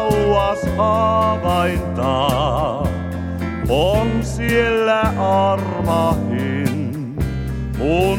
kauas havainta. On siellä armahin mun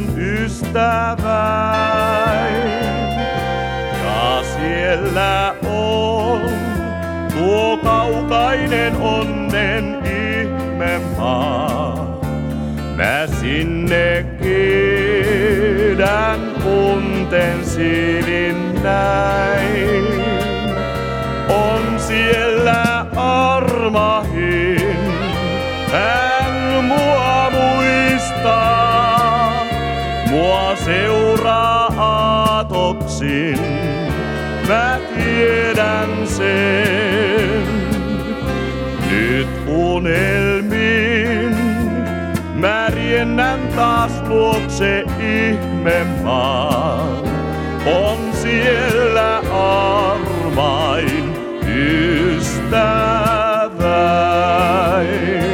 ystäväin. Ja siellä on tuo kaukainen onnen ihmemaa. Mä sinne kiedän unten silin näin. On siellä armahin, hän mua muistaa. Mua seuraa aatoksin, mä tiedän sen. Nyt unelmin mä riennän taas luokse ihmemaa. On siellä armain ystäväin.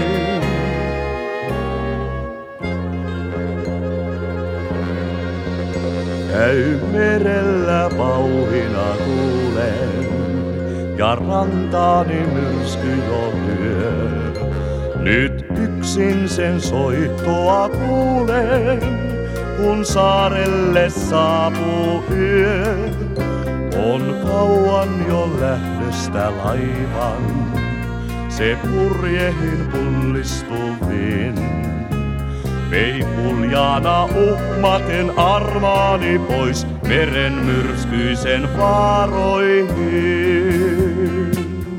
Käy merellä vauhina tuulen ja rantaani myrsky jo lyö. Nyt yksin sen soittoa kuulen, kun saarelle saapuu yö. On kauan jo lähdöstä laivan, se purjehin pullistuvin. Vei puljana uhmaten armaani pois meren myrskyisen vaaroihin.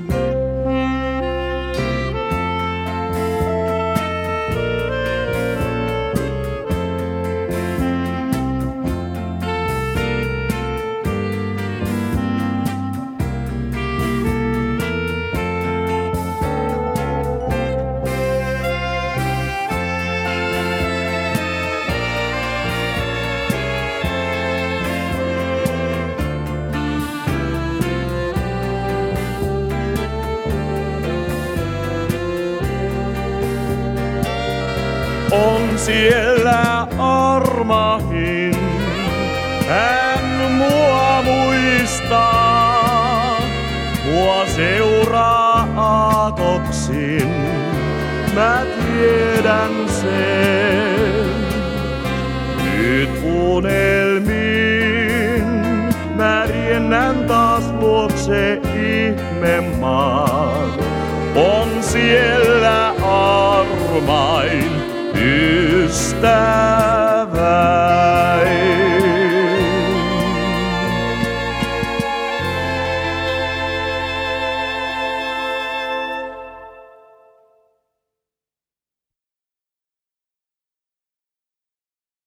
On siellä armahin, hän mua muistaa. Mua seuraa aatoksin, mä tiedän sen. Nyt unelmin mä riennän taas luokse ihmemaa. On siellä armain ystävä.